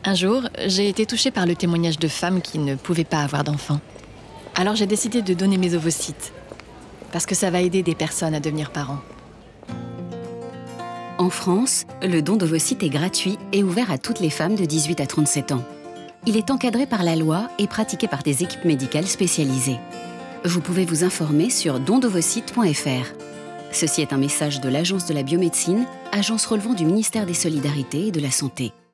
Un jour, j'ai été touchée par le témoignage de femmes qui ne pouvaient pas avoir d'enfants. Alors j'ai décidé de donner mes ovocytes, parce que ça va aider des personnes à devenir parents. En France, le don d'ovocytes est gratuit et ouvert à toutes les femmes de 18 à 37 ans. Il est encadré par la loi et pratiqué par des équipes médicales spécialisées. Vous pouvez vous informer sur dondovocytes.fr. Ceci est un message de l'Agence de la biomédecine, agence relevant du ministère des Solidarités et de la Santé.